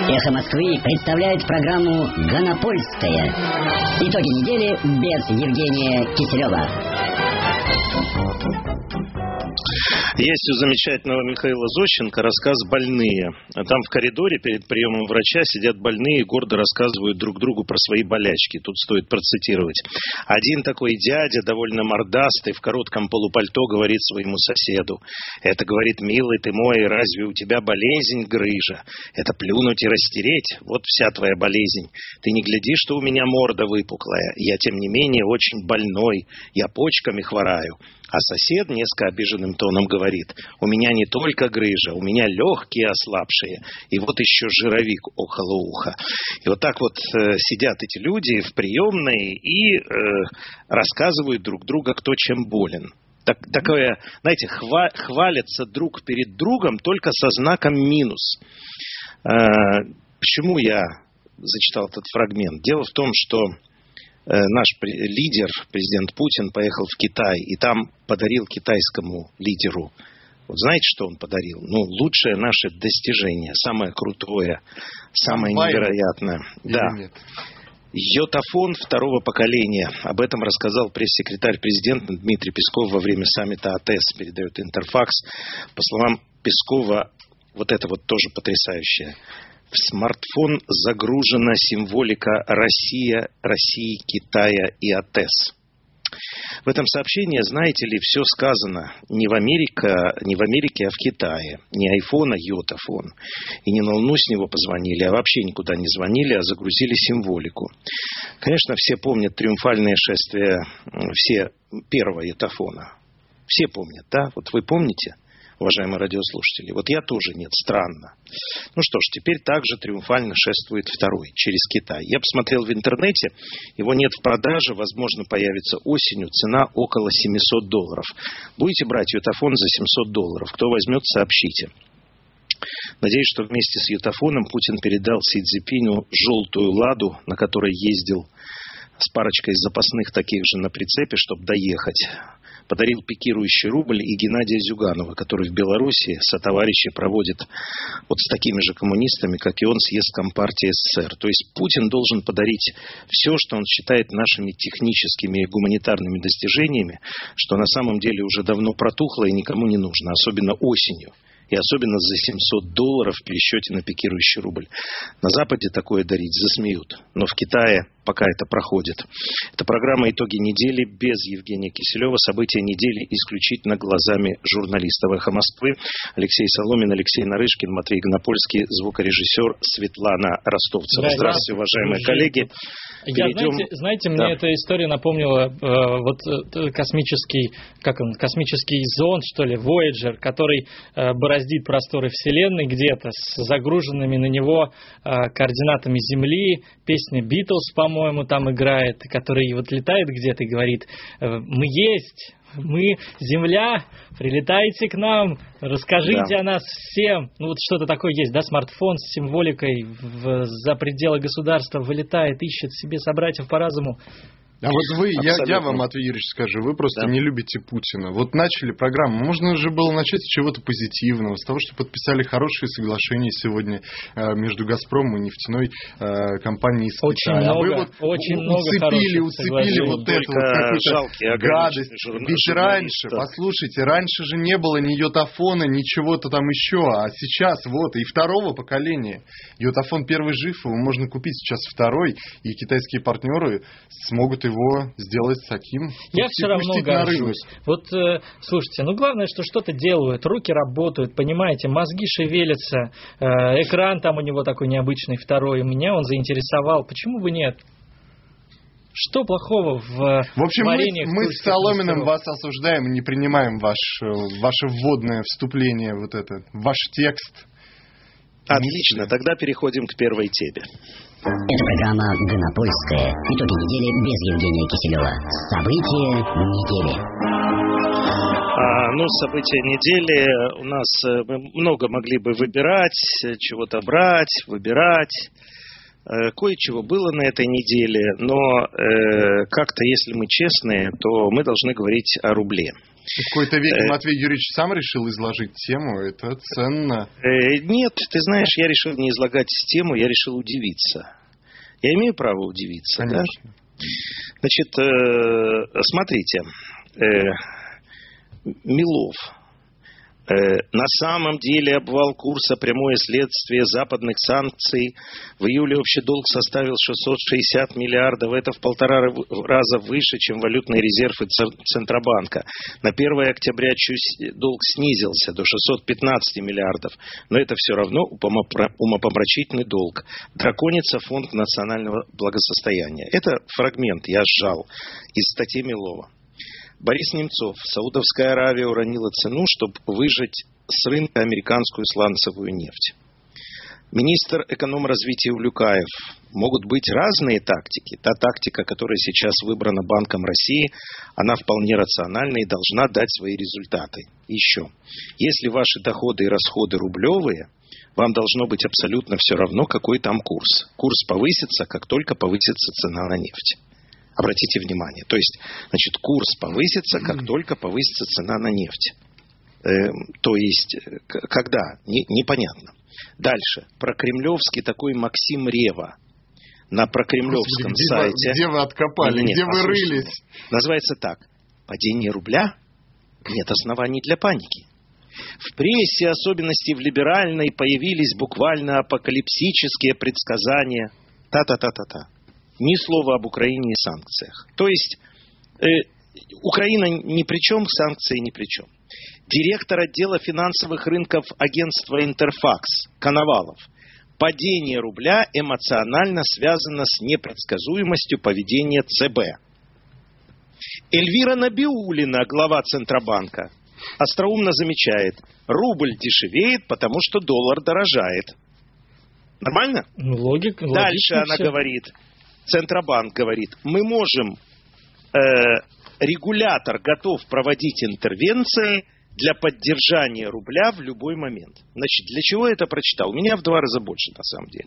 Эхо Москвы представляет программу «Гонопольская». Итоги недели без Евгения Киселева. Есть у замечательного Михаила Зощенко рассказ «Больные». Там в коридоре перед приемом врача сидят больные и гордо рассказывают друг другу про свои болячки. Тут стоит процитировать. Один такой дядя, довольно мордастый, в коротком полупальто, говорит своему соседу. Это, говорит, милый ты мой, разве у тебя болезнь грыжа? Это плюнуть и растереть, вот вся твоя болезнь. Ты не гляди, что у меня морда выпуклая. Я, тем не менее, очень больной. Я почками хвораю. А сосед несколько обиженным тоном говорит, у меня не только грыжа, у меня легкие ослабшие, и вот еще жировик около уха. И вот так вот сидят эти люди в приемной и рассказывают друг другу, кто чем болен. Такое, знаете, хвалятся друг перед другом, только со знаком минус. Почему я зачитал этот фрагмент? Дело в том, что наш лидер, президент Путин, поехал в Китай и там подарил китайскому лидеру. Вот знаете, что он подарил? Ну, лучшее наше достижение, самое крутое, самое невероятное. Да. Йотафон второго поколения. Об этом рассказал пресс-секретарь президента Дмитрий Песков во время саммита АТЭС, передает Интерфакс. По словам Пескова, вот это вот тоже потрясающее. В смартфон загружена символика России, Китая и АТЭС. В этом сообщении, знаете ли, все сказано не в Америке, а в Китае. Не айфон, а йотафон. И не на Луну с него позвонили, а вообще никуда не звонили, а загрузили символику. Конечно, все помнят триумфальное шествие первого йотафона. Все помнят, да? Вот вы помните? Уважаемые радиослушатели. Вот я тоже нет, странно. Ну что ж, теперь также триумфально шествует второй, через Китай. Я посмотрел в интернете, его нет в продаже, возможно, появится осенью, цена около $700. Будете брать йотафон за $700? Кто возьмет, сообщите. Надеюсь, что вместе с йотафоном Путин передал Си Цзиньпиню желтую «Ладу», на которой ездил с парочкой запасных таких же на прицепе, чтобы доехать. Подарил пикирующий рубль и Геннадия Зюганова, который в Беларуси сотоварищи проводит вот с такими же коммунистами, как и он, съезд Компартии СССР. То есть Путин должен подарить все, что он считает нашими техническими и гуманитарными достижениями, что на самом деле уже давно протухло и никому не нужно, особенно осенью. И особенно за $700 в пересчете на пикирующий рубль. На Западе такое дарить засмеют. Но в Китае пока это проходит. Это программа «Итоги недели» без Евгения Киселева. События недели исключительно глазами журналистов «Эхо Москвы». Алексей Соломин, Алексей Нарышкин, Матвей Гонопольский, звукорежиссер Светлана Ростовцева. Здравствуйте, уважаемые коллеги. Знаете, мне эта история напомнила космический зонд, что ли, Voyager, который бороздит просторы Вселенной где-то с загруженными на него координатами Земли. Песня Beatles, по-моему, там играет, который вот летает где-то и говорит: мы есть, мы Земля, прилетайте к нам, расскажите о нас всем. Ну вот что-то такое есть, да, смартфон с символикой за пределы государства вылетает, ищет себе собратьев по разуму. А вот вы, я вам, Матвей Юрьевич, скажу, вы просто не любите Путина. Вот начали программу, можно же было начать с чего-то позитивного, с того, что подписали хорошие соглашения сегодня между «Газпромом» и нефтяной компанией из Китая. А вы вот уцепили вот эту вот какую-то гадость. Ведь раньше же не было ни йотафона, ни чего-то там еще, а сейчас вот и второго поколения. Йотафон первый жив, его можно купить, сейчас второй, и китайские партнеры смогут его сделать таким. Я все равно горжусь. Вот, слушайте, главное, что что-то делают, руки работают, понимаете, мозги шевелятся, экран там у него такой необычный второй, меня он заинтересовал, почему бы нет? Что плохого в общем, мы с Соломиным вас осуждаем и не принимаем ваше вводное вступление, вот это, ваш текст. Отлично, тогда переходим к первой теме. Это программа «Гонопольская». Итоги недели без Евгения Киселева. События недели. События недели у нас мы много могли бы выбирать, чего-то брать, выбирать. Кое-чего было на этой неделе, но как-то, если мы честные, то мы должны говорить о рубле. В какой-то веке Матвей Юрьевич сам решил изложить тему, это ценно. Нет, ты знаешь, я решил не излагать тему, я решил удивиться. Я имею право удивиться, конечно. Да? Значит, смотрите, Милов. На самом деле обвал курса – прямое следствие западных санкций. В июле общий долг составил 660 миллиардов. Это в 1,5 раза выше, чем валютные резервы Центробанка. На 1 октября долг снизился до 615 миллиардов. Но это все равно умопомрачительный долг. Драконится фонд национального благосостояния. Это фрагмент я сжал из статьи Милова. Борис Немцов. Саудовская Аравия уронила цену, чтобы выжать с рынка американскую сланцевую нефть. Министр экономразвития Улюкаев. Могут быть разные тактики. Та тактика, которая сейчас выбрана Банком России, она вполне рациональна и должна дать свои результаты. Еще. Если ваши доходы и расходы рублевые, вам должно быть абсолютно все равно, какой там курс. Курс повысится, как только повысится цена на нефть. Обратите внимание. То есть, значит, курс повысится, как только повысится цена на нефть. То есть, когда? Непонятно. Дальше. Прокремлевский такой Максим Рева на прокремлевском сайте. Где вы откопали? Где вы рылись? Называется так. Падение рубля? Нет оснований для паники. В прессе, особенности в либеральной, появились буквально апокалипсические предсказания. Та-та-та-та-та. Ни слова об Украине и санкциях. То есть, Украина ни при чем, санкции ни при чем. Директор отдела финансовых рынков агентства «Интерфакс» Коновалов. Падение рубля эмоционально связано с непредсказуемостью поведения ЦБ. Эльвира Набиуллина, глава Центробанка, остроумно замечает, рубль дешевеет, потому что доллар дорожает. Нормально? Логика. Дальше она все. говорит, Центробанк говорит, мы можем, регулятор готов проводить интервенции для поддержания рубля в любой момент. Значит, для чего я это прочитал? У меня в 2 раза больше, на самом деле.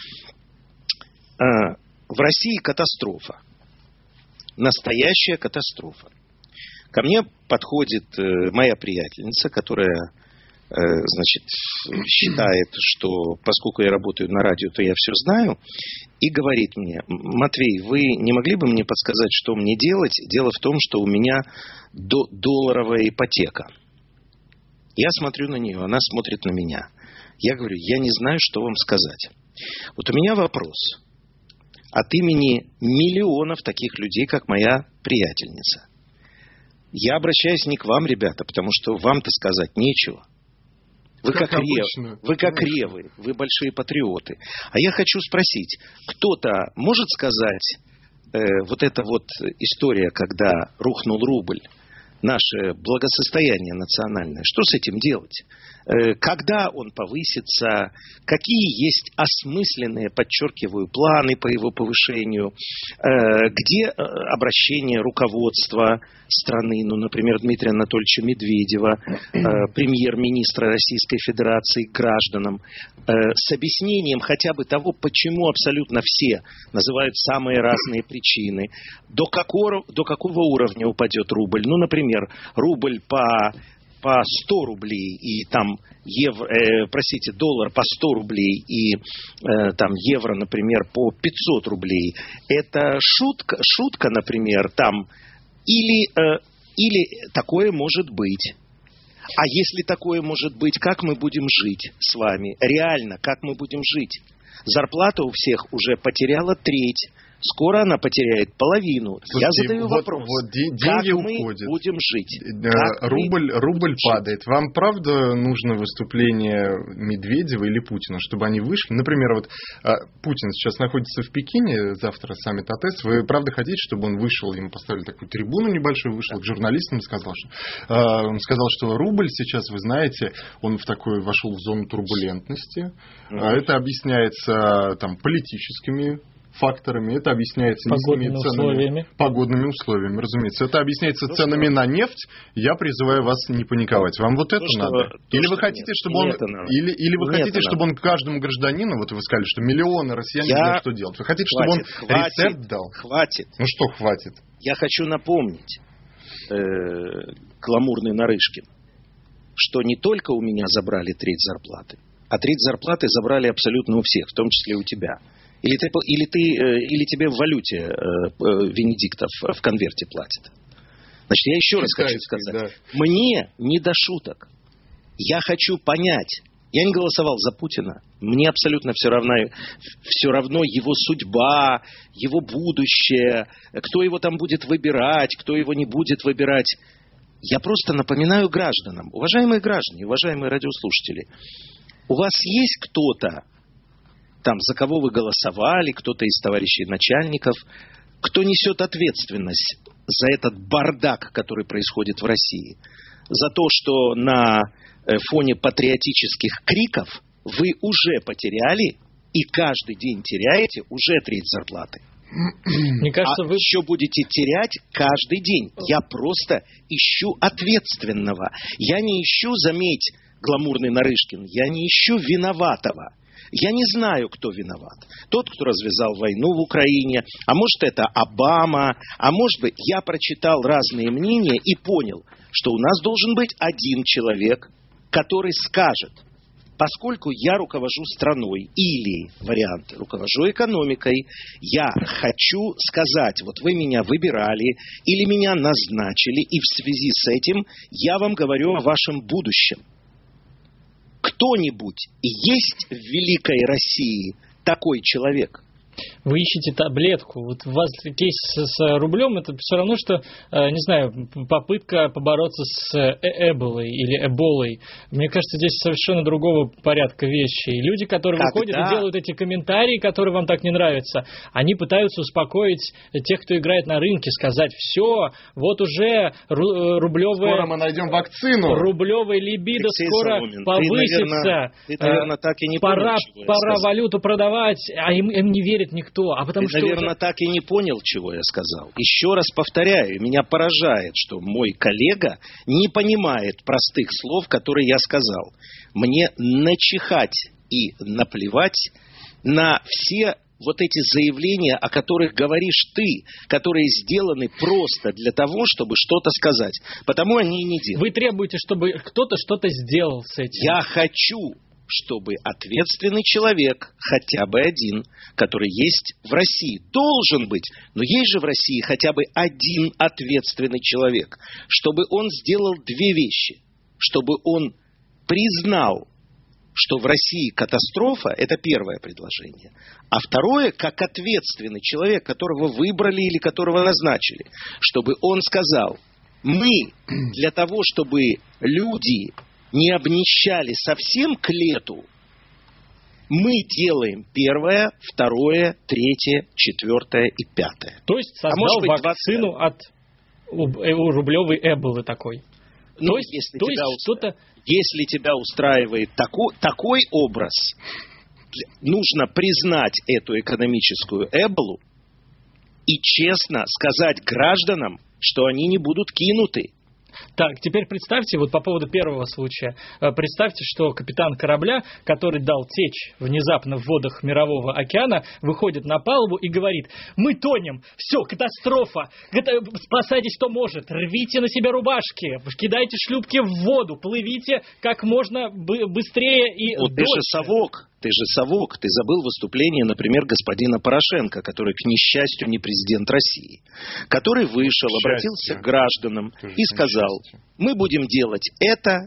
В России катастрофа. Настоящая катастрофа. Ко мне подходит моя приятельница, которая, значит, считает, что поскольку я работаю на радио, то я все знаю, и говорит мне, Матвей, вы не могли бы мне подсказать, что мне делать? Дело в том, что у меня долларовая ипотека. Я смотрю на нее, она смотрит на меня. Я говорю, я не знаю, что вам сказать. Вот у меня вопрос от имени миллионов таких людей, как моя приятельница. Я обращаюсь не к вам, ребята, потому что вам-то сказать нечего. Вы как ревы, вы большие патриоты. А я хочу спросить, кто-то может сказать, вот эта вот история, когда рухнул рубль, наше благосостояние национальное, что с этим делать? Когда он повысится? Какие есть осмысленные, подчеркиваю, планы по его повышению? Где обращение руководства страны, ну, например, Дмитрия Анатольевича Медведева, премьер-министра Российской Федерации, к гражданам, с объяснением хотя бы того, почему абсолютно все называют самые разные причины, до какого уровня упадет рубль? Ну, например, рубль по 100 рублей и там доллар по 100 рублей и там евро, например, по 500 рублей. Это шутка, например, там или такое может быть. А если такое может быть, как мы будем жить с вами? Реально, как мы будем жить? Зарплата у всех уже потеряла треть. Скоро она потеряет половину. Слушайте, я задаю вопрос. Деньги как мы уходят. Будем жить? Рубль падает. Вам правда нужно выступление Медведева или Путина, чтобы они вышли? Например, вот Путин сейчас находится в Пекине, завтра саммит АТЭС. Вы правда хотите, чтобы он вышел, ему поставили такую трибуну небольшую, вышел к журналистам и сказал, что рубль сейчас, вы знаете, он вошел в зону турбулентности. Это объясняется там политическими факторами, это объясняется низкими ценами, погодными условиями, разумеется. Это объясняется ценами на нефть. Я призываю вас не паниковать. Вам вот это надо? Или вы хотите, чтобы он, или вы хотите, чтобы он каждому гражданину, вот вы сказали, что миллионы россиян не знают, что делать. Вы хотите, чтобы он рецепт дал? Хватит. Ну что хватит? Я хочу напомнить, гламурный Нарышкин, что не только у меня забрали треть зарплаты, а треть зарплаты забрали абсолютно у всех, в том числе у тебя. Или тебе в валюте Венедиктов в конверте платит. Значит, я еще раз хочу сказать. Да. Мне не до шуток. Я хочу понять. Я не голосовал за Путина. Мне абсолютно все равно его судьба, его будущее, кто его там будет выбирать, кто его не будет выбирать. Я просто напоминаю гражданам, уважаемые граждане, уважаемые радиослушатели, у вас есть кто-то, там, за кого вы голосовали, кто-то из товарищей начальников, кто несет ответственность за этот бардак, который происходит в России, за то, что на фоне патриотических криков вы уже потеряли и каждый день теряете уже треть зарплаты. Мне кажется, вы еще будете терять каждый день. Я просто ищу ответственного. Я не ищу, заметь, гламурный Нарышкин, я не ищу виноватого. Я не знаю, кто виноват. Тот, кто развязал войну в Украине, а может это Обама, а может быть я прочитал разные мнения и понял, что у нас должен быть один человек, который скажет, поскольку я руковожу страной или, вариант, руковожу экономикой, я хочу сказать, вот вы меня выбирали или меня назначили, и в связи с этим я вам говорю о вашем будущем. Кто-нибудь есть в великой России такой человек? Вы ищете таблетку. Вот у вас кейс с рублем, это все равно, что, не знаю, попытка побороться с эболой или эболой. Мне кажется, здесь совершенно другого порядка вещи. И люди, которые выходят и делают эти комментарии, которые вам так не нравятся, они пытаются успокоить тех, кто играет на рынке, сказать, все, вот уже рублевая... Скоро мы найдем вакцину. Рублевая либидо скоро повысится. Ты, наверное, так и не пора валюту продавать, а им не верит никто. А потому ты, наверное, так и не понял, чего я сказал. Еще раз повторяю, меня поражает, что мой коллега не понимает простых слов, которые я сказал. Мне начихать и наплевать на все вот эти заявления, о которых говоришь ты, которые сделаны просто для того, чтобы что-то сказать. Потому они и не делают. Вы требуете, чтобы кто-то что-то сделал с этим. Я хочу, чтобы ответственный человек, хотя бы один, который есть в России, должен быть, но есть же в России хотя бы один ответственный человек, чтобы он сделал две вещи, чтобы он признал, что в России катастрофа, это первое предложение, а второе, как ответственный человек, которого выбрали или которого назначили, чтобы он сказал, мы для того, чтобы люди не обнищали совсем к лету, мы делаем первое, второе, третье, четвертое и пятое. То есть создал вакцину от рублевой эболы такой. Ну, если тебя устраивает такой образ, нужно признать эту экономическую эболу и честно сказать гражданам, что они не будут кинуты. Так, теперь представьте, вот по поводу первого случая, представьте, что капитан корабля, который дал течь внезапно в водах Мирового океана, выходит на палубу и говорит, мы тонем, все, катастрофа, спасайтесь кто может, рвите на себя рубашки, кидайте шлюпки в воду, плывите как можно быстрее и вот дольше. Ты же совок, ты забыл выступление, например, господина Порошенко, который, к несчастью, не президент России, который вышел, обратился к гражданам и сказал, мы будем делать это,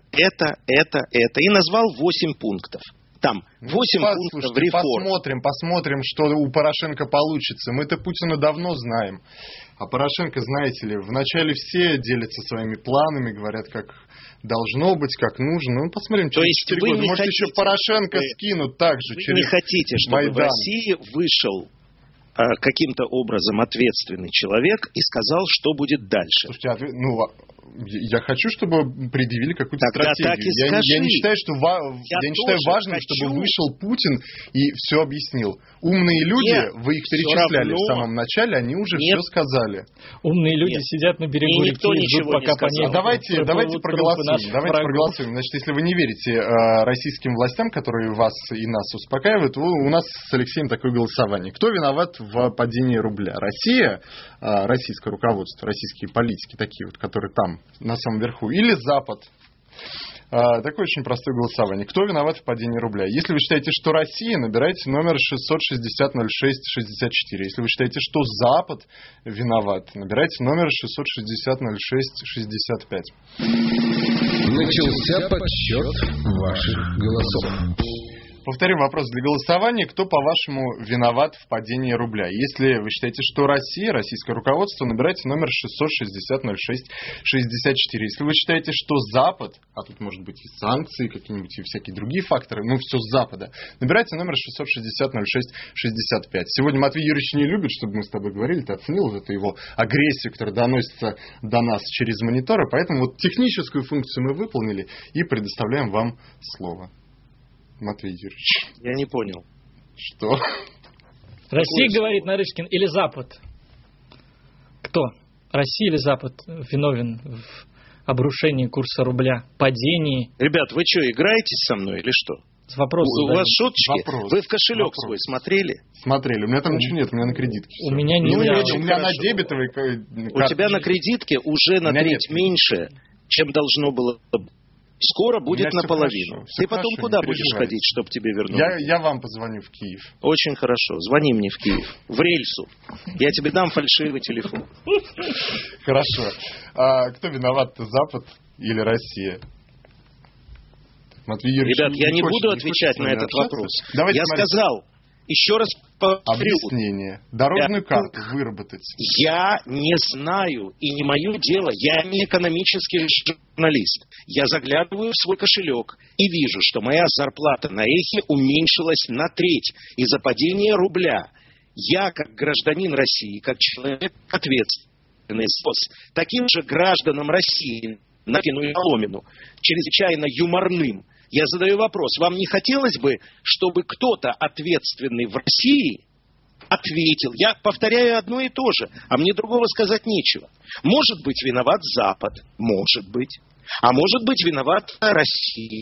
и назвал 8 пунктов. Там 8 пунктов реформ. Посмотрим, что у Порошенко получится. Мы-то Путина давно знаем. А Порошенко, знаете ли, вначале все делятся своими планами, говорят, как должно быть, как нужно. Ну, посмотрим, через 4 года. Может, еще Порошенко скинут так же через Майдан. Вы не хотите, чтобы в России вышел каким-то образом ответственный человек и сказал, что будет дальше. Слушайте, я хочу, чтобы предъявили какую-то стратегию. Так и скажи. Я не считаю, что важным, чтобы вышел Путин и все объяснил. Умные люди, вы их перечисляли в самом начале, они уже все сказали. Умные люди сидят на берегу реки и ждут, пока понесут. Давайте проголосуем. Значит, если вы не верите российским властям, которые вас и нас успокаивают, у нас с Алексеем такое голосование. Кто виноват в падении рубля? Россия, российское руководство, российские политики такие вот, которые там там, на самом верху, или Запад. Такое очень простое голосование. Кто виноват в падении рубля? Если вы считаете, что Россия, набирайте номер 660-06-64. Если вы считаете, что Запад виноват, набирайте номер 660-06-65. Начался подсчет ваших голосов. Повторим вопрос для голосования. Кто, по-вашему, виноват в падении рубля? Если вы считаете, что Россия, российское руководство, набирайте номер 660-06-64. Если вы считаете, что Запад, а тут может быть и санкции, какие-нибудь и всякие другие факторы, ну все с Запада, набирайте номер 660-06-65. Сегодня Матвей Юрьевич не любит, чтобы мы с тобой говорили, ты оценил вот эту его агрессию, которая доносится до нас через мониторы, поэтому вот техническую функцию мы выполнили и предоставляем вам слово. Матвей Юрьевич. Я не понял. Что? Россия, говорит Нарышкин, или Запад? Кто? Россия или Запад виновен в обрушении курса рубля, падении? Ребят, вы что, играетесь со мной или что? Вопрос у вас шуточки? Вопрос. Вы в кошелек свой смотрели? Смотрели. У меня там ничего нет, у меня на кредитке. У меня не у меня хорошо. на дебетовой карте. У тебя на кредитке уже на треть меньше, чем должно было. Скоро будет наполовину. Ты потом куда будешь ходить, чтобы тебе вернуть? Я вам позвоню в Киев. Очень хорошо. Звони мне в Киев. В рельсу. Я тебе дам фальшивый телефон. Хорошо. Кто виноват-то, Запад или Россия? Матвей Юрьевич, ребят, я не буду отвечать на этот вопрос. Давайте я сказал, еще раз повторю. Объяснение. Дорожную карту выработать. Я не знаю, и не мое дело. Я не экономический журналист. Я заглядываю в свой кошелек и вижу, что моя зарплата на Эхе уменьшилась на треть из-за падения рубля. Я, как гражданин России, как человек ответственный, таким же гражданам России, Накину и Ломину, чрезвычайно юморным, я задаю вопрос, вам не хотелось бы, чтобы кто-то ответственный в России ответил? Я повторяю одно и то же, а мне другого сказать нечего. Может быть, виноват Запад, может быть. А может быть, виноват Россия.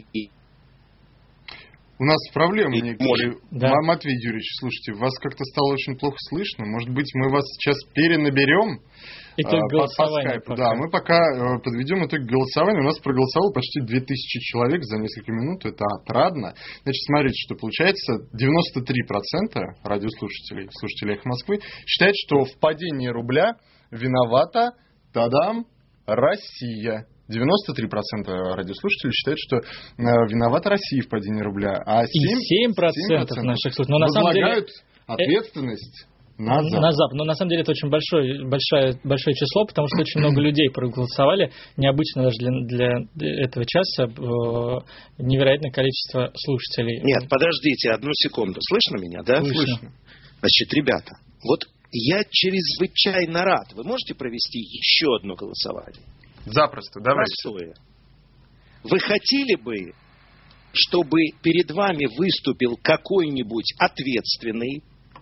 У нас проблемы некоторые. Да. Матвей Юрьевич, слушайте, вас как-то стало очень плохо слышно. Может быть, мы вас сейчас перенаберем? По скайпу. Да, мы пока подведем итог голосования. У нас проголосовало почти 2000 человек за несколько минут. Это отрадно. Значит, смотрите, что получается. 93% радиослушателей, слушателей «Эхо Москвы» считают, что в падении рубля виновата, тадам, Россия. 93% радиослушателей считают, что виновата Россия в падении рубля. А 7% наших слушателей возлагают ответственность на Запад. Но на самом деле это очень большое число, потому что очень много людей проголосовали. Необычно даже для этого часа невероятное количество слушателей. Нет, подождите одну секунду. Слышно меня, да? Слышно. Значит, ребята, вот я чрезвычайно рад. Вы можете провести еще одно голосование? Запросто, давайте. Простое. Вы хотели бы, чтобы перед вами выступил какой-нибудь ответственный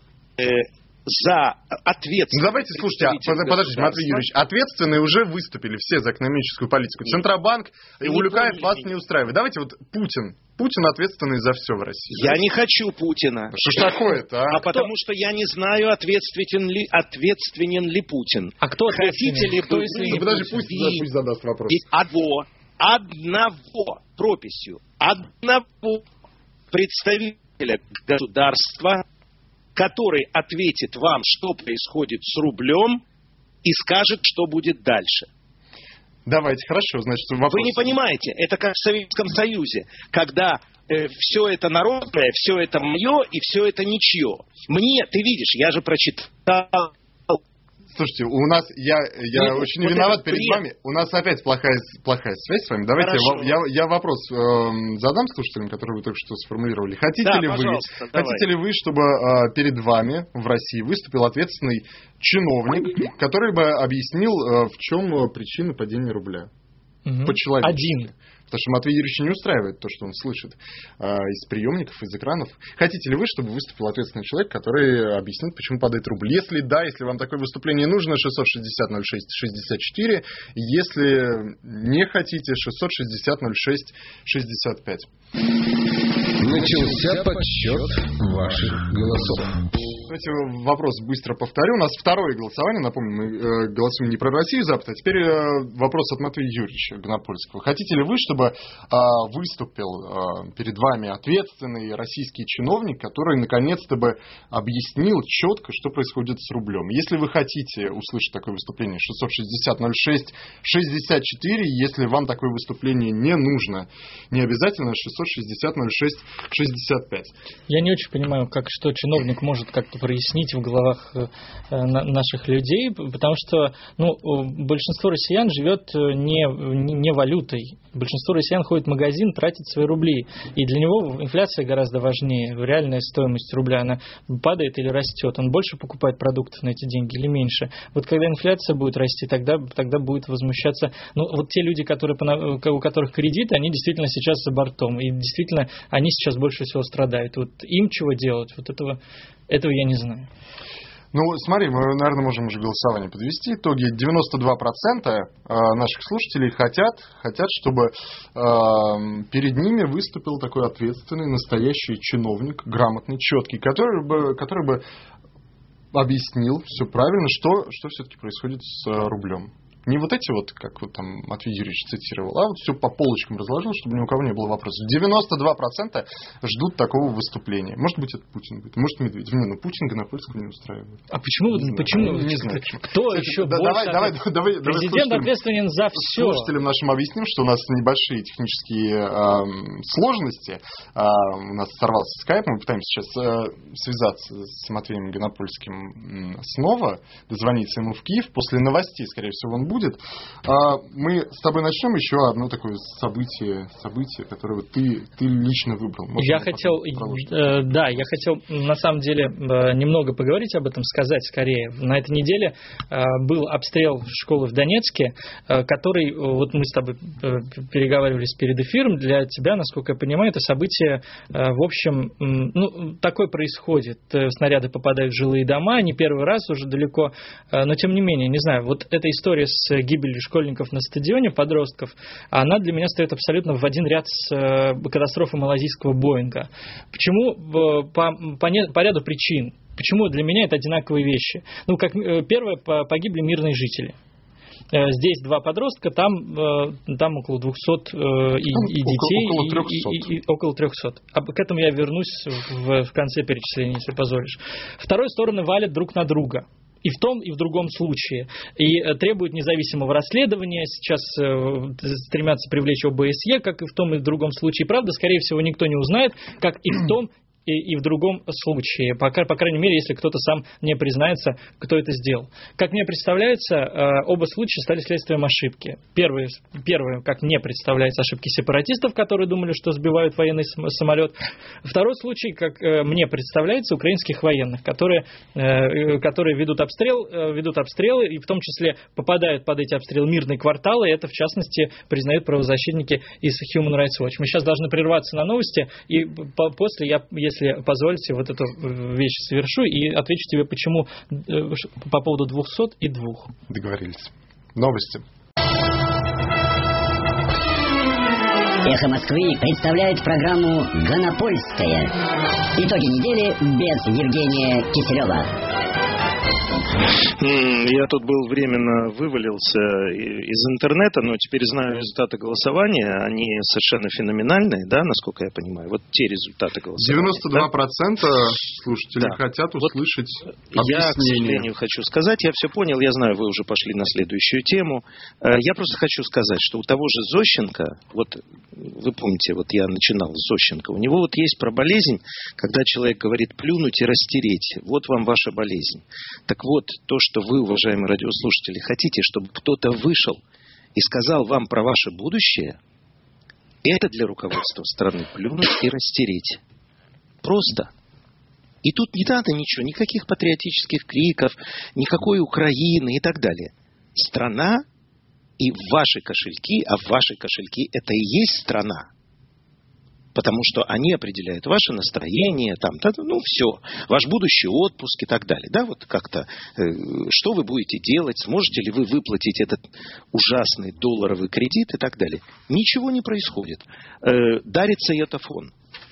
за ответственность. Ну, давайте, слушайте, подождите, Матвей Юрьевич, ответственные уже выступили все за экономическую политику. Центробанк и Улюкаев вас не устраивает. Давайте вот Путин ответственный за все в России. Я не хочу Путина. Что ж такое-то, а? Потому что я не знаю, ответственен ли Путин. А кто хотите ли кто вы... Ну, подожди, пусть задаст вопрос. Одного прописью, одного представителя государства, который ответит вам, что происходит с рублем, и скажет, что будет дальше. Давайте, хорошо, значит, вопрос. Вы не понимаете, это как в Советском Союзе, когда все это народное, все это мое и все это ничье. Мне, ты видишь, я же прочитал. Слушайте, у нас, я очень виноват перед вами, у нас опять плохая связь с вами. Давайте я вопрос задам слушателям, который вы только что сформулировали. Хотите ли вы, чтобы перед вами в России выступил ответственный чиновник, который бы объяснил, в чем причина падения рубля? По-человечески. Один. Потому что Матвей Юрьевич не устраивает то, что он слышит из приемников, из экранов. Хотите ли вы, чтобы выступил ответственный человек, который объяснит, почему падает рубль? Если да, если вам такое выступление нужно, 660-06-64. Если не хотите, 660-06-65. Начался подсчет ваших голосов. Давайте вопрос быстро повторю. У нас второе голосование. Напомню, мы голосуем не про Россию и Запад. А теперь вопрос от Матвея Юрьевича Гонопольского. Хотите ли вы, чтобы выступил перед вами ответственный российский чиновник, который наконец-то бы объяснил четко, что происходит с рублем? Если вы хотите услышать такое выступление, 660-06-64. Если вам такое выступление не нужно, не обязательно 660-06-65. Я не очень понимаю, что чиновник может как-то прояснить в головах наших людей, потому что большинство россиян живет не валютой. Большинство россиян ходит в магазин, тратит свои рубли. И для него инфляция гораздо важнее. Реальная стоимость рубля, она падает или растет. Он больше покупает продуктов на эти деньги или меньше. Вот когда инфляция будет расти, тогда будет возмущаться. Вот те люди, у которых кредиты, они действительно сейчас за бортом. И действительно, они сейчас больше всего страдают. Вот им чего делать? Вот этого я не знаю. Смотри, мы, наверное, можем уже голосование подвести. Итоги: 92% наших слушателей хотят, чтобы перед ними выступил такой ответственный, настоящий чиновник, грамотный, четкий, который бы объяснил все правильно, что все-таки происходит с рублем. Не вот эти как там Матвей Юрьевич цитировал, а вот все по полочкам разложил, чтобы ни у кого не было вопросов. 92% ждут такого выступления. Может быть, это Путин будет, может, Медведев. Путин Гонопольского не устраивает. А почему? Не знаю. Кто еще больше? Давай, президент ответственен за все. Слушателям нашим объясним, что у нас небольшие технические сложности. У нас сорвался скайп, мы пытаемся сейчас связаться с Матвеем Гонопольским снова, дозвониться ему в Киев. После новостей, скорее всего, он будет. Мы с тобой начнем еще одно такое событие, которое ты лично выбрал. Я хотел на самом деле немного поговорить об этом, сказать скорее. На этой неделе был обстрел школы в Донецке, который, вот мы с тобой переговаривались перед эфиром, для тебя, насколько я понимаю, это событие, в общем, такое происходит. Снаряды попадают в жилые дома, не первый раз, уже далеко, но тем не менее, не знаю, вот эта история с гибелью школьников на стадионе, подростков, она для меня стоит абсолютно в один ряд с катастрофой малазийского Боинга. Почему? По ряду причин. Почему для меня это одинаковые вещи? Первое, погибли мирные жители. Здесь 2 подростка, там около 200 и детей. Около 300. К этому я вернусь в конце перечисления, если позволишь. Второй стороны валят друг на друга. И в том, и в другом случае. И требуют независимого расследования. Сейчас стремятся привлечь ОБСЕ, как и в том, и в другом случае. Правда, скорее всего, никто не узнает, как и в том, и в другом случае, по крайней мере, если кто-то сам не признается, кто это сделал. Как мне представляется, оба случая стали следствием ошибки. Первое, как мне представляется, ошибки сепаратистов, которые думали, что сбивают военный самолет. Второй случай, как мне представляется, украинских военных, которые ведут обстрелы, и в том числе попадают под эти обстрелы мирные кварталы, и это, в частности, признают правозащитники из Human Rights Watch. Мы сейчас должны прерваться на новости, и после я, если позволите, вот эту вещь совершу и отвечу тебе, почему по поводу 202. Договорились. Новости. Эхо Москвы представляет программу «Гонопольская». Итоги недели без Евгения Киселева. Я тут был временно вывалился из интернета, но теперь знаю результаты голосования. Они совершенно феноменальные, да, насколько я понимаю. Вот те результаты голосования. 92% слушателей хотят услышать объяснение. Я, к сожалению, хочу сказать, я все понял, я знаю, вы уже пошли на следующую тему. Я просто хочу сказать, что у того же Зощенко, вот вы помните, вот я начинал с Зощенко, у него вот есть про болезнь, когда человек говорит плюнуть и растереть. Вот вам ваша болезнь. Так вот, то, что вы, уважаемые радиослушатели, хотите, чтобы кто-то вышел и сказал вам про ваше будущее, это для руководства страны плюнуть и растереть. Просто. И тут не надо ничего, никаких патриотических криков, никакой Украины и так далее. Страна и ваши кошельки, а ваши кошельки это и есть страна. Потому что они определяют ваше настроение, все, ваш будущий отпуск и так далее. Да, вот как-то, что вы будете делать, сможете ли вы выплатить этот ужасный долларовый кредит и так далее. Ничего не происходит. Дарится Йотафон.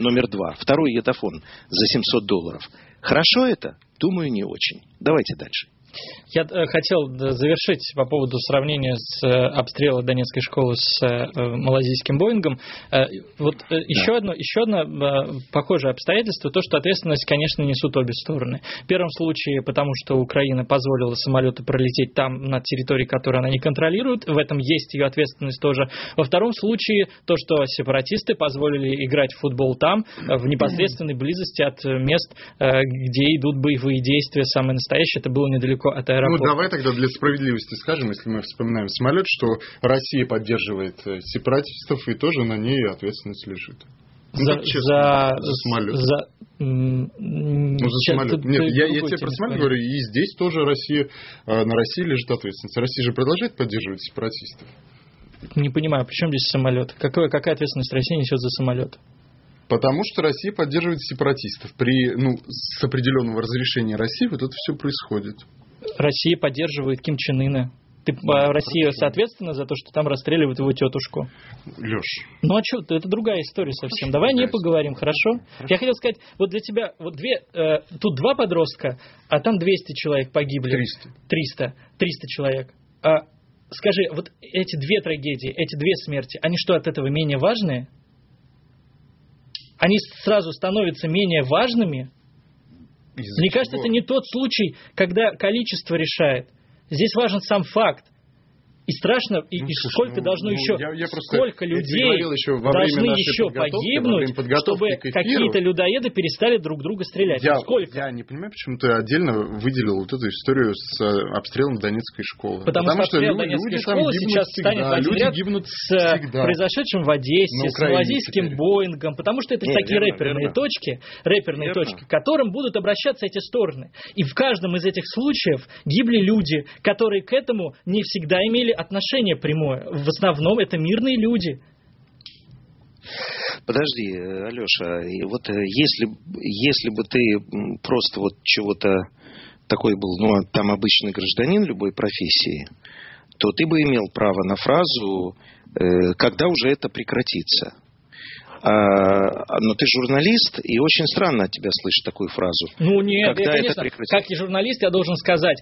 номер 2. Второй йетафон за $700. Хорошо это? Думаю, не очень. Давайте дальше. Я хотел завершить по поводу сравнения с обстрела Донецкой школы с малазийским Боингом. Вот еще одно похожее обстоятельство, то, что ответственность, конечно, несут обе стороны. В первом случае, потому что Украина позволила самолету пролететь там, на территории, которую она не контролирует, в этом есть ее ответственность тоже. Во втором случае, то, что сепаратисты позволили играть в футбол там, в непосредственной близости от мест, где идут боевые действия, самое настоящее, это было недалеко от аэропорта. Ну, давай тогда для справедливости скажем, если мы вспоминаем самолет, что Россия поддерживает сепаратистов, и тоже на ней ответственность лежит. За самолет. За самолет. Нет, я тебе про самолет говорю, и здесь тоже на России лежит ответственность. Россия же продолжает поддерживать сепаратистов. Не понимаю, при чем здесь самолет? Какая ответственность Россия несет за самолет? Потому что Россия поддерживает сепаратистов. С определенного разрешения России вот это все происходит. Россия поддерживает Ким Чен Ына. Россия соответственно за то, что там расстреливают его тетушку. Леш. Ну а что, это другая история совсем. Давай не поговорим, хорошо? Я хотел сказать, вот для тебя тут 2 подростка, а там 200 человек погибли. 300 человек. Скажи, вот эти 2 трагедии, эти 2 смерти, они что, от этого менее важные? Они сразу становятся менее важными? Мне кажется, это не тот случай, когда количество решает. Здесь важен сам факт. И страшно, сколько должно еще, сколько людей должны еще погибнуть, чтобы какие-то людоеды перестали друг друга стрелять. Сколько? Я не понимаю, почему ты отдельно выделил вот эту историю с обстрелом Донецкой школы. Потому что обстрел Донецкой школы сейчас станет в один ряд с произошедшим в Одессе, с малазийским Боингом, потому что это такие рэперные точки, к которым будут обращаться эти стороны. И в каждом из этих случаев гибли люди, которые к этому не всегда имели отношение прямое. В основном это мирные люди. Подожди, Алеша, вот если бы ты просто вот чего-то такой был, там обычный гражданин любой профессии, то ты бы имел право на фразу «когда уже это прекратится». Но ты журналист, и очень странно от тебя слышать такую фразу. Ну нет, конечно, как и журналист я должен сказать.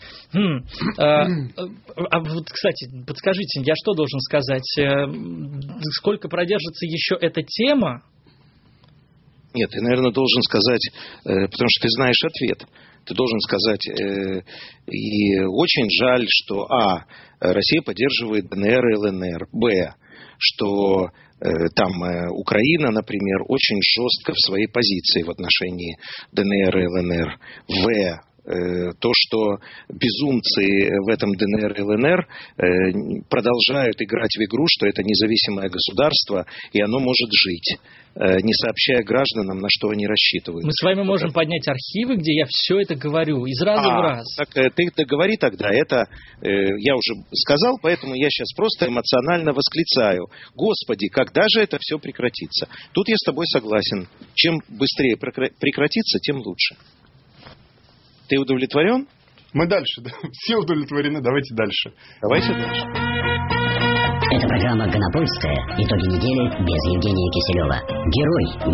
Вот, кстати, подскажите, я что должен сказать? Сколько продержится еще эта тема? Нет, ты, наверное, должен сказать, потому что ты знаешь ответ. Ты должен сказать, и очень жаль, что Россия поддерживает ДНР и ЛНР, что там Украина, например, очень жестко в своей позиции в отношении ДНР и ЛНР. То, что безумцы в этом ДНР и ЛНР продолжают играть в игру, что это независимое государство, и оно может жить, не сообщая гражданам, на что они рассчитывают. Мы с вами можем поднять архивы, где я все это говорю, из раза в раз. Так ты договори тогда, это я уже сказал, поэтому я сейчас просто эмоционально восклицаю. Господи, когда же это все прекратится? Тут я с тобой согласен. Чем быстрее прекратится, тем лучше. Ты удовлетворен? Мы дальше. Все удовлетворены. Давайте дальше. Это программа «Гонопольская. Итоги недели» без Евгения Киселева. Герой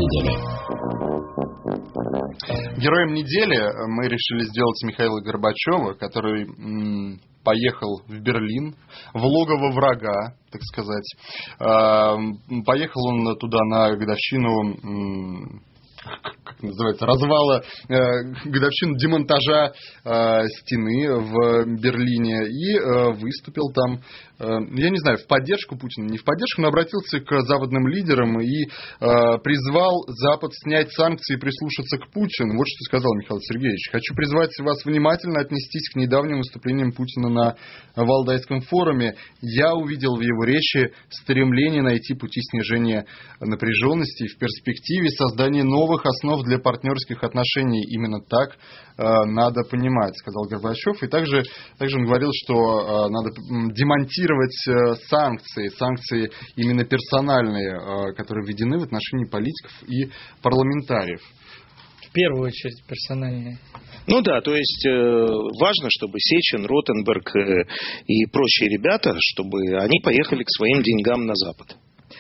недели. Героем недели мы решили сделать Михаила Горбачева, который поехал в Берлин, в логово врага, так сказать. Поехал он туда на годовщину... как называется, развала, годовщину демонтажа стены в Берлине и выступил там, я не знаю, в поддержку Путина, не в поддержку, но обратился к западным лидерам и призвал Запад снять санкции и прислушаться к Путину. Вот что сказал Михаил Сергеевич. Хочу призвать вас внимательно отнестись к недавним выступлениям Путина на Валдайском форуме. Я увидел в его речи стремление найти пути снижения напряженности и в перспективе создания новых основ для партнерских отношений. Именно так надо понимать, сказал Горбачев. И также он говорил, что надо демонтировать санкции именно персональные, которые введены в отношении политиков и парламентариев. В первую очередь персональные. Ну да, то есть важно, чтобы Сечин, Ротенберг и прочие ребята, чтобы они поехали к своим деньгам на Запад.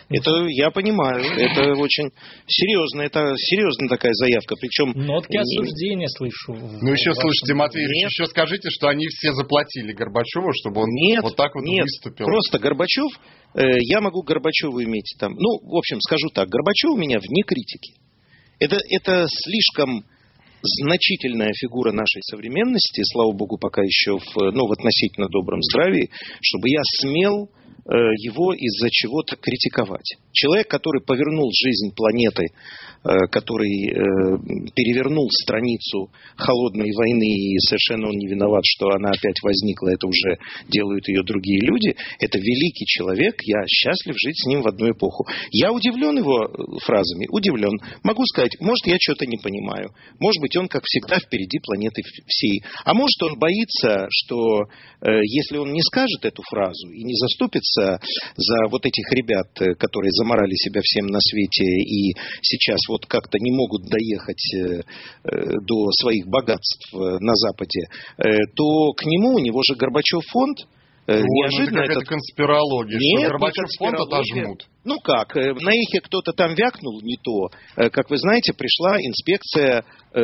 Это я понимаю, это очень серьезная такая заявка, причем... Нотки осуждения слышу. Ну еще слушайте, Матвей Юрьевич, еще скажите, что они все заплатили Горбачеву, чтобы он вот так вот выступил. Просто Горбачев, я могу Горбачеву иметь там... Ну, в общем, скажу так, Горбачев у меня вне критики. Это слишком значительная фигура нашей современности, слава богу, пока еще в относительно добром здравии, чтобы я смел его из-за чего-то критиковать. Человек, который повернул жизнь планеты, который перевернул страницу холодной войны, и совершенно он не виноват, что она опять возникла, это уже делают ее другие люди, это великий человек, я счастлив жить с ним в одну эпоху. Я удивлен его фразами, удивлен. Могу сказать, может, я что-то не понимаю, может быть, он, как всегда, впереди планеты всей, а может, он боится, что если он не скажет эту фразу и не заступится за вот этих ребят, которые заморали себя всем на свете и сейчас вот как-то не могут доехать до своих богатств на Западе, то к нему, у него же Горбачев фонд, неожиданно это какая-то конспирология, Нет, что Горбачев фонд отожмут. Ну как, на эхе кто-то там вякнул не то. Как вы знаете, пришла инспекция,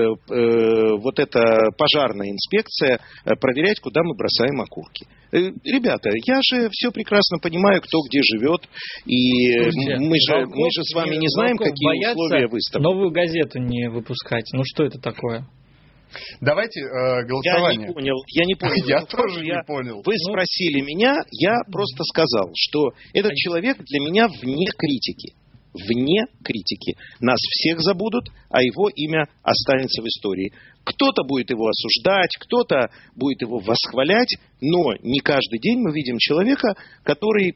вот эта пожарная инспекция, проверять, куда мы бросаем окурки. Ребята, я же все прекрасно понимаю, кто где живет, и мы же с вами не знаем, какие условия выставки. Новую газету не выпускать. Ну что это такое? Давайте голосование. Я не понял. Я тоже не понял. Вы спросили меня, я просто сказал, что этот человек для меня вне критики. Вне критики. Нас всех забудут, а его имя останется в истории. Кто-то будет его осуждать, кто-то будет его восхвалять, но не каждый день мы видим человека, который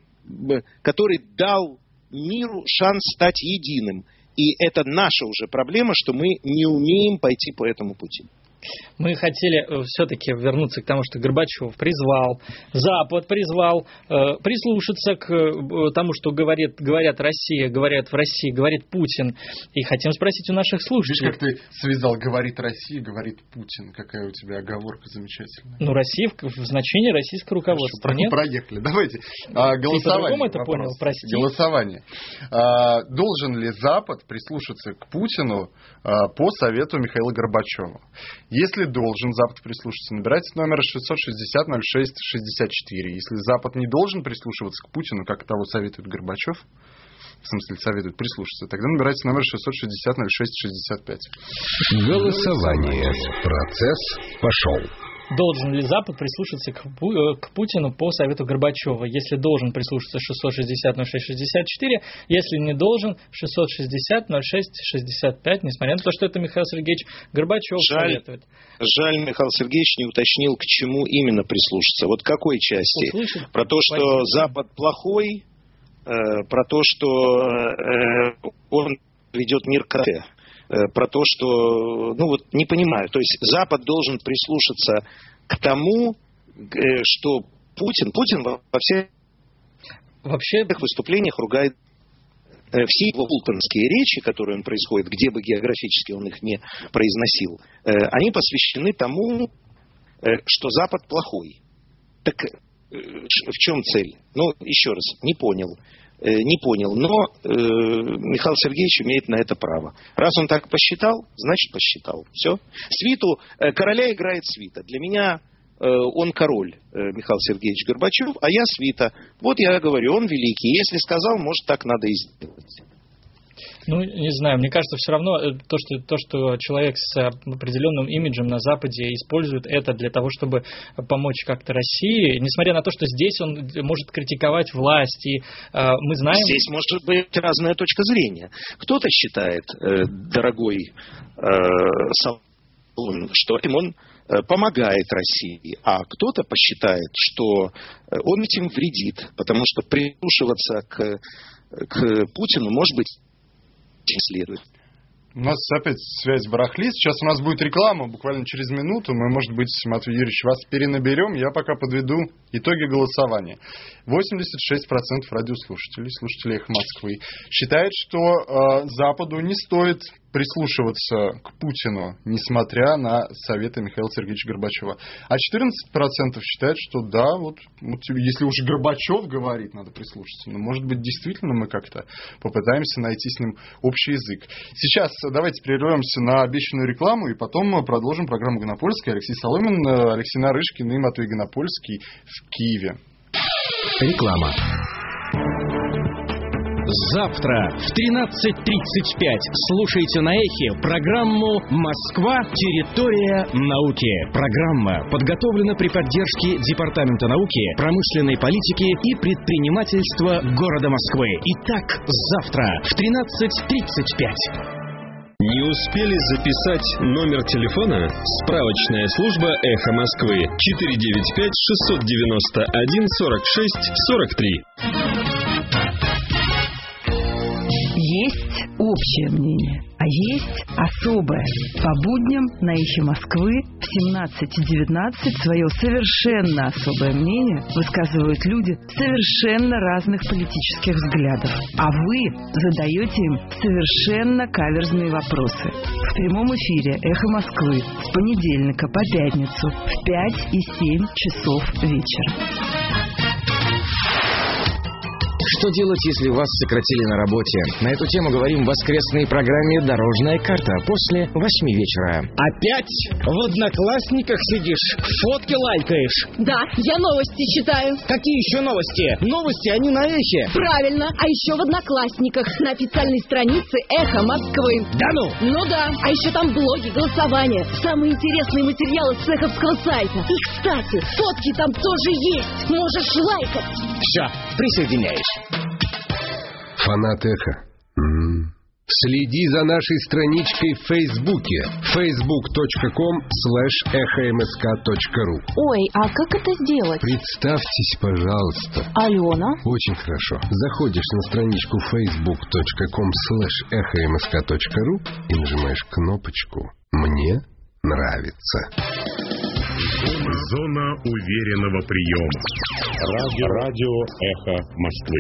дал миру шанс стать единым. И это наша уже проблема, что мы не умеем пойти по этому пути. Мы хотели все-таки вернуться к тому, что Горбачев призвал, Запад призвал прислушаться к тому, что говорят Россия, говорят в России, говорит Путин. И хотим спросить у наших слушателей. Видишь, как ты связал «говорит Россия», «говорит Путин». Какая у тебя оговорка замечательная. Ну, Россия в значении российского руководства. Хорошо, проехали. Давайте. Голосование. Ты по-другому это понял, прости. Голосование. Должен ли Запад прислушаться к Путину по совету Михаила Горбачева? Если должен Запад прислушаться, набирайте номер 660-06-64. Если Запад не должен прислушиваться к Путину, как того советует Горбачев, в смысле советует прислушаться, тогда набирайте номер 660-06-65. Голосование. Процесс пошел. Должен ли Запад прислушаться к Путину по совету Горбачева? Если должен, прислушаться 660-06-64. Если не должен, 660-06-65. Несмотря на то, что это Михаил Сергеевич Горбачев советует. Жаль, Михаил Сергеевич не уточнил, к чему именно прислушаться. Вот какой части? Услышать? Про то, что Запад плохой, про то, что он ведет мир к про то, что, не понимаю. То есть Запад должен прислушаться к тому, что Путин во всех выступлениях ругает все его пултонские речи, которые он происходит, где бы географически он их не произносил, они посвящены тому, что Запад плохой. Так в чем цель? Еще раз, не понял, но Михаил Сергеевич имеет на это право. Раз он так посчитал, значит посчитал. Все. Свиту, короля играет свита. Для меня он король, Михаил Сергеевич Горбачев, а я свита. Вот я говорю, он великий. Если сказал, может, так надо и сделать. Не знаю, мне кажется, все равно то, что человек с определенным имиджем на Западе использует это для того, чтобы помочь как-то России, несмотря на то, что здесь он может критиковать власть, и мы знаем... Здесь может быть разная точка зрения. Кто-то считает, дорогой Соломон, что он помогает России, а кто-то посчитает, что он этим вредит, потому что прислушиваться к Путину, может быть, следует. У нас опять связь барахлит. Сейчас у нас будет реклама, буквально через минуту. Мы, может быть, Матвей Юрьевич, вас перенаберем. Я пока подведу итоги голосования. 86% радиослушателей, слушателей «Эхо Москвы», считают, что Западу не стоит прислушиваться к Путину, несмотря на советы Михаила Сергеевича Горбачева. А 14% считают, что да, вот если уж Горбачев говорит, надо прислушаться. Но, может быть, действительно мы как-то попытаемся найти с ним общий язык. Сейчас давайте прервемся на обещанную рекламу, и потом мы продолжим программу «Гонопольская». Алексей Соломин, Алексей Нарышкин и Матвей Гонопольский в Киеве. Реклама. Завтра в 13:35 слушайте на Эхе программу «Москва. Территория науки». Программа подготовлена при поддержке Департамента науки, промышленной политики и предпринимательства города Москвы. Итак, завтра в 13:35. Не успели записать номер телефона? Справочная служба «Эхо Москвы» 495-691-46-43. Есть общее мнение, а есть особое. По будням на Эхе Москвы в 17:19 свое совершенно особое мнение высказывают люди совершенно разных политических взглядов. А вы задаете им совершенно каверзные вопросы. В прямом эфире Эхо Москвы с понедельника по пятницу в 5 и 7 часов вечера. Что делать, если вас сократили на работе? На эту тему говорим в воскресной программе «Дорожная карта» после 8 вечера. Опять в Одноклассниках сидишь, фотки лайкаешь? Да, я новости читаю. Какие еще новости? Новости, они на Эхе. Правильно, а еще в Одноклассниках на официальной странице «Эхо Москвы». Да ну? Ну да, а еще там блоги, голосования, самые интересные материалы с эховского сайта. И, кстати, фотки там тоже есть, можешь лайкать. Все, присоединяюсь. Фанат Эхо. Следи за нашей страничкой в Фейсбуке. facebook.com/эхомск.ру. Ой, а как это сделать? Представьтесь, пожалуйста. Алена. Очень хорошо. Заходишь на страничку facebook.com/эхомск.ру и нажимаешь кнопочку «Мне нравится». Зона уверенного приема. Радио «Эхо Москвы».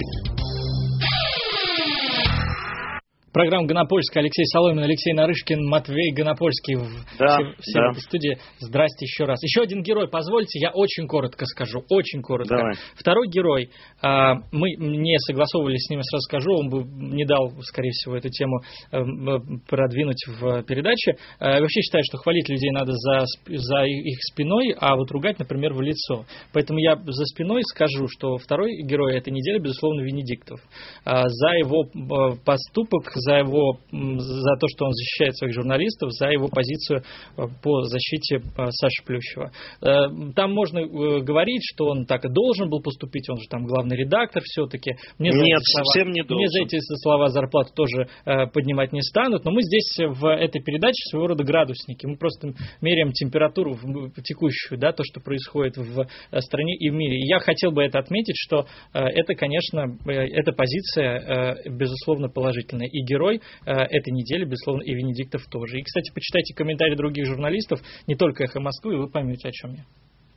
Программа «Гонопольская». Алексей Соломин, Алексей Нарышкин, Матвей Гонопольский в этой студии. Здрасте еще раз. Еще один герой, позвольте, я очень коротко скажу. Очень коротко. Давай. Второй герой. Мы не согласовывались с ним, сразу скажу. Он бы не дал, скорее всего, эту тему продвинуть в передаче. Вообще считаю, что хвалить людей надо за их спиной, а вот ругать, например, в лицо. Поэтому я за спиной скажу, что второй герой этой недели, безусловно, Венедиктов. За его поступок, за то, что он защищает своих журналистов, за его позицию по защите Саши Плющева. Там можно говорить, что он так и должен был поступить, он же там главный редактор все-таки. Нет, совсем не должен. Мне за эти слова зарплату тоже поднимать не станут, но мы здесь в этой передаче своего рода градусники. Мы просто меряем температуру текущую, да, то, что происходит в стране и в мире. И я хотел бы это отметить, что это, конечно, эта позиция, безусловно, положительная. И герой этой недели, безусловно, и Венедиктов тоже. И, кстати, почитайте комментарии других журналистов, не только «Эхо Москвы», и вы поймете, о чем я.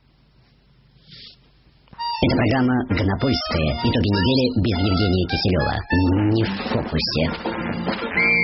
Это программа «Гонопольская». Итоги недели без Евгения Киселева. Не в фокусе.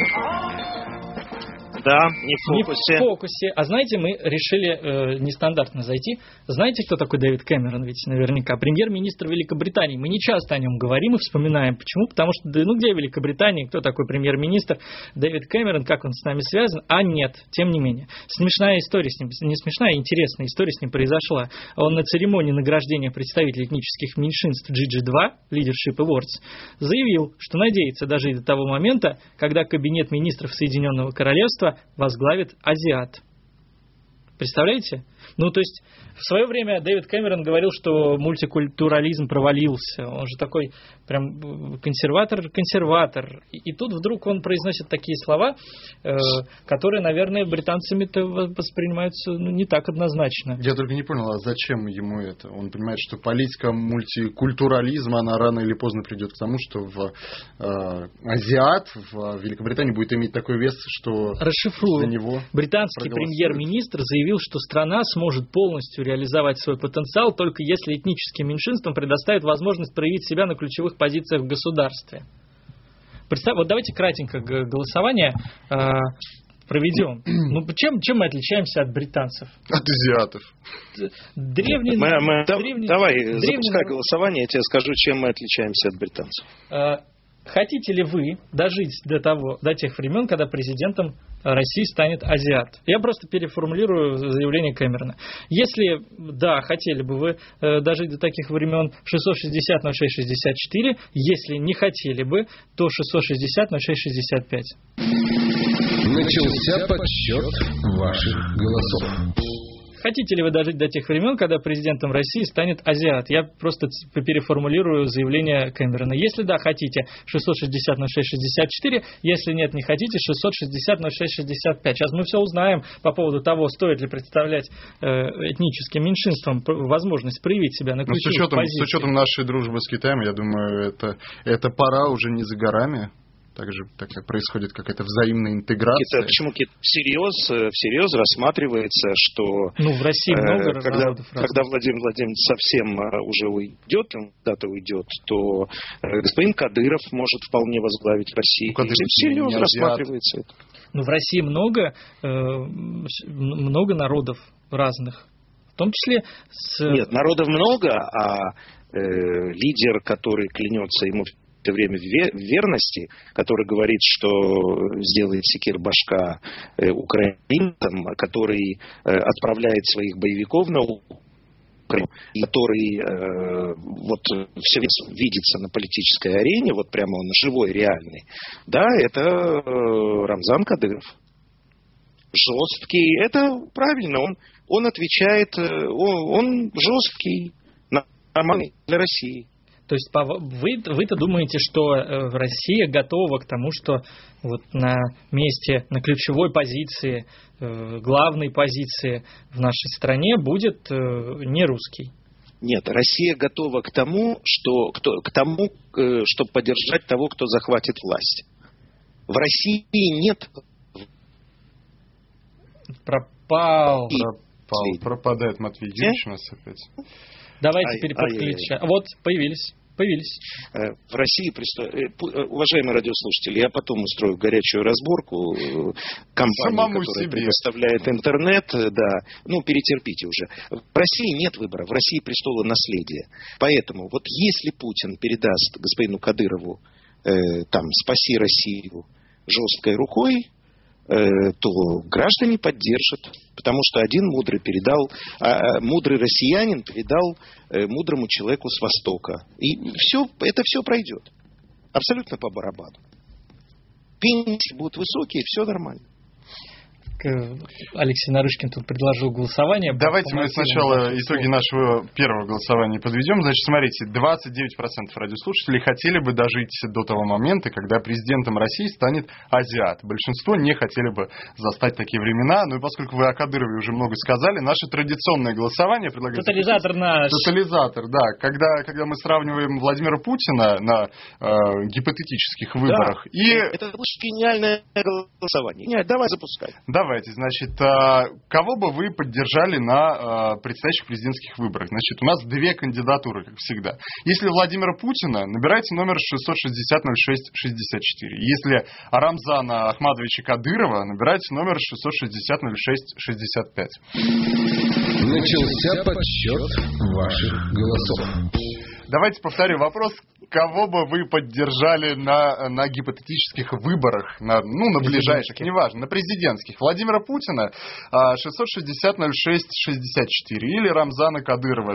Да, не в фокусе. Не в фокусе. А знаете, мы решили нестандартно зайти. Знаете, кто такой Дэвид Кэмерон? Ведь наверняка премьер-министр Великобритании. Мы не часто о нем говорим и вспоминаем. Почему? Потому что, где Великобритания, кто такой премьер-министр Дэвид Кэмерон, как он с нами связан? А нет, тем не менее. Смешная история с ним, не смешная, а интересная история с ним произошла. Он на церемонии награждения представителей этнических меньшинств GG2, Leadership Awards, заявил, что надеется дожить до того момента, когда кабинет министров Соединенного Королевства возглавит азиат. Представляете? То есть, в свое время Дэвид Кэмерон говорил, что мультикультурализм провалился. Он же такой прям консерватор. И тут вдруг он произносит такие слова, которые, наверное, британцами-то воспринимаются не так однозначно. Я только не понял, а зачем ему это? Он понимает, что политика мультикультурализма, она рано или поздно придет к тому, что азиат в Великобритании будет иметь такой вес, что расшифрую. за него Британский премьер-министр заявил, что страна сможет полностью реализовать свой потенциал, только если этническим меньшинствам предоставят возможность проявить себя на ключевых позициях в государстве. Вот давайте кратенько голосование проведем. Ну, чем мы отличаемся от британцев? От азиатов. Давай, запускай голосование, я тебе скажу, чем мы отличаемся от британцев. Хотите ли вы дожить до тех времен, когда президентом России станет азиат? Я просто переформулирую заявление Кэмерона. Если, да, хотели бы вы дожить до таких времен, 660-06-64. Если не хотели бы, то 660-06-65. Начался подсчет ваших голосов. Хотите ли вы дожить до тех времен, когда президентом России станет азиат? Я просто переформулирую заявление Кэмерона. Если да, хотите, 660-06-64. Если нет, не хотите, 660-06-65. Сейчас мы все узнаем по поводу того, стоит ли представлять этническим меньшинствам возможность проявить себя на ключевых позициях. С учетом нашей дружбы с Китаем, я думаю, это пора уже не за горами. Так как происходит какая-то взаимная интеграция. Почему всерьез рассматривается, что в России много когда Владимир Владимирович совсем уже уйдет, он куда-то уйдет, то господин Кадыров может вполне возглавить Россию. Всерьез рассматривается это. В России много народов разных. В том числе Нет, народов много, а лидер, который клянется ему все время в верности, который говорит, что сделает секир-башка украинцам, который отправляет своих боевиков на Украину, который все видится на политической арене, вот прямо он живой, реальный, да, это Рамзан Кадыров. Жесткий, это правильно, он отвечает, он жесткий, нормальный для России. То есть вы-то думаете, что Россия готова к тому, что вот на месте, на ключевой позиции, главной позиции в нашей стране будет не русский? Нет, Россия готова к тому, чтобы поддержать того, кто захватит власть. В России нет. Пропадает Матвей Юрьевич у нас опять. Давайте теперь подключаем. Вот, появились. В России, уважаемые радиослушатели, я потом устрою горячую разборку компании, которая предоставляет интернет, да, перетерпите уже. В России нет выбора, в России престола наследия. Поэтому вот если Путин передаст господину Кадырову «спаси Россию» жесткой рукой, то граждане поддержат. Потому что один мудрый россиянин передал мудрому человеку с Востока. И это все пройдет. Абсолютно по барабану. Пенсии будут высокие, все нормально. Алексей Нарышкин тут предложил голосование. Давайте мы сначала итоги нашего первого голосования подведем. Значит, смотрите, 29% радиослушателей хотели бы дожить до того момента, когда президентом России станет азиат. Большинство не хотели бы застать такие времена. Ну и поскольку вы о Кадырове уже много сказали, наше традиционное голосование предлагается... Тотализатор, да. Когда мы сравниваем Владимира Путина на гипотетических выборах. Да. Это гениальное голосование. Давай запускай. Давайте, значит, кого бы вы поддержали на предстоящих президентских выборах? Значит, у нас две кандидатуры, как всегда. Если Владимира Путина, набирайте номер 660-06-64. Если Рамзана Ахмадовича Кадырова, набирайте номер 660-06-65. Начался подсчет ваших голосов. Давайте повторю вопрос. Кого бы вы поддержали на гипотетических выборах, на ближайших, неважно, на президентских? Владимира Путина 660-06-64 или Рамзана Кадырова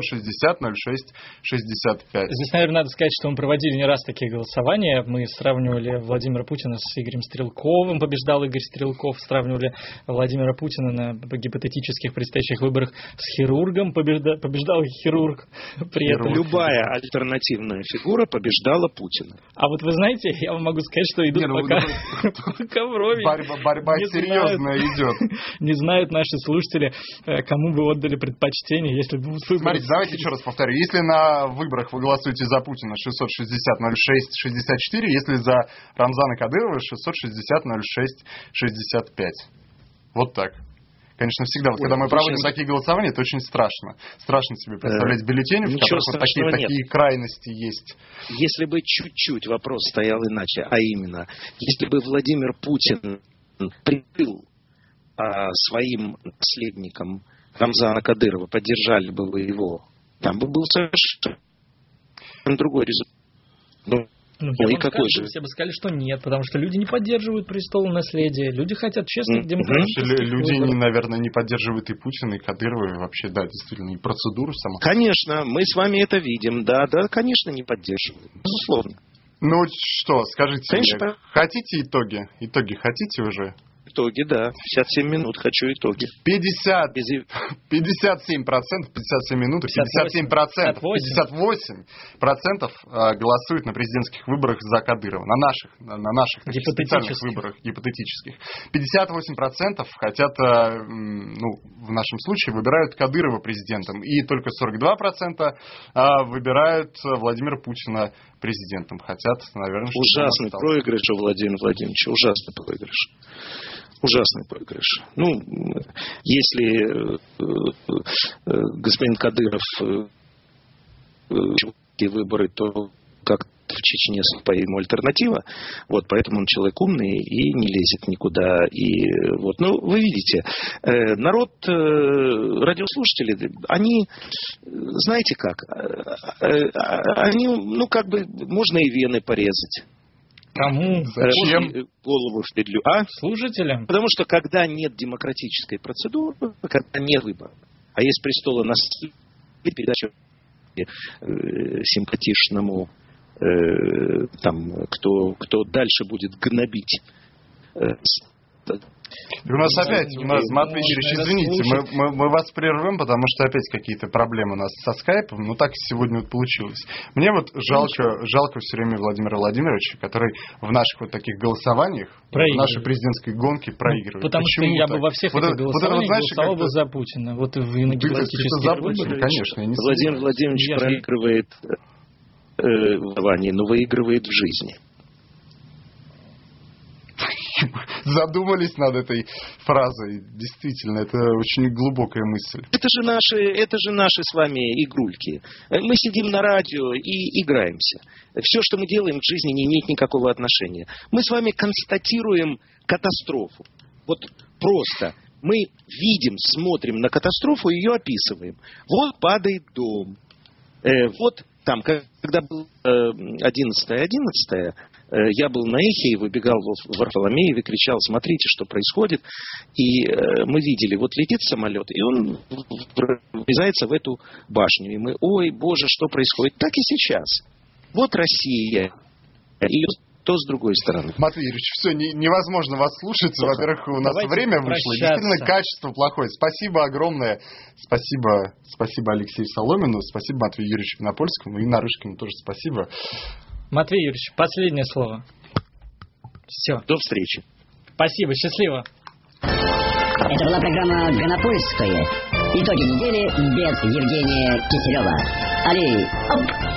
660-06-65? Здесь, наверное, надо сказать, что мы проводили не раз такие голосования. Мы сравнивали Владимира Путина с Игорем Стрелковым, побеждал Игорь Стрелков, сравнивали Владимира Путина на гипотетических предстоящих выборах с хирургом, побеждал хирург. При этом любая альтернативная фигура побеждала Путина. А вот вы знаете, я вам могу сказать, что идут пока коврове. Борьба серьезная идет. Не знают наши слушатели, кому бы отдали предпочтение, если бы будут выборы. Смотрите, давайте еще раз повторю. Если на выборах вы голосуете за Путина 660-06-64, если за Рамзана Кадырова 660-06-65. Вот так. Конечно, всегда. Вот, когда мы проводим такие голосования, это очень страшно. Страшно себе представлять бюллетени, в которых вот такие крайности есть. Если бы чуть-чуть вопрос стоял иначе, а именно, если бы Владимир Путин прикрыл своим наследником Рамзана Кадырова, поддержали бы вы его, там бы был совершенно другой результат. И какой же? Все бы сказали, что нет, потому что люди не поддерживают престол наследия. Люди хотят честных демократических Люди, наверное, не поддерживают и Путина, и Кадырова, и вообще, да, действительно, и процедуру саму. Конечно, мы с вами это видим, да, конечно, не поддерживают, безусловно. Ну что, скажите, конечно, хотите итоги? Итоги хотите уже? Итоги, да. 57 минут хочу итоги. 57%, 57 минут, 58% голосуют на президентских выборах за Кадырова. На наших специальных выборах гипотетических. 58% хотят, в нашем случае, выбирают Кадырова президентом. И только 42% выбирают Владимира Путина президентом. Хотят, наверное, ужасный проигрыш у Владимира Владимировича. Ужасный проигрыш. Ужасный проигрыш. Если господин Кадыров выборы, то как в Чечне ему альтернатива. Поэтому он человек умный и не лезет никуда. Вы видите, народ, радиослушатели, они, знаете как, они, можно и вены порезать. Кому? Зачем? Голову в петлю. Слушателям? Потому что когда нет демократической процедуры, когда нет выбора, а есть престолонаследие, передача симпатичному, кто дальше будет гнобить. У нас, Матвей Юрьевич, извините, мы вас прервем, потому что опять какие-то проблемы у нас со скайпом, так сегодня получилось. Мне жалко все время Владимира Владимировича, который в наших таких голосованиях, в нашей президентской гонке проигрывает. Потому что я бы во всех этих голосованиях голосовал бы за Путина. И на гипотетических выборах. Конечно. Владимир Владимирович проигрывает в голосовании, но выигрывает в жизни. Задумались над этой фразой. Действительно, это очень глубокая мысль. Это же наши с вами игрульки. Мы сидим на радио и играемся. Все, что мы делаем в жизни, не имеет никакого отношения. Мы с вами констатируем катастрофу. Просто мы видим, смотрим на катастрофу и ее описываем. Падает дом. Когда было 11.11, я был на эхе и выбегал в Варфоломееве, кричал: смотрите, что происходит. И мы видели, летит самолет, и он врезается в эту башню. И мы: ой, боже, что происходит? Так и сейчас. Россия. И то с другой стороны. Матвей Юрьевич, все, невозможно вас слушать. Во-первых, у нас время вышло. Действительно, качество плохое. Спасибо огромное. Спасибо Алексею Соломину. Спасибо Матвею Юрьевичу Напольскому. И Нарышкину тоже спасибо. Матвей Юрьевич, последнее слово. Все. До встречи. Спасибо, счастливо. Это была программа «Гонопольская». Итоги недели без Евгения Киселева. Аллей, оп!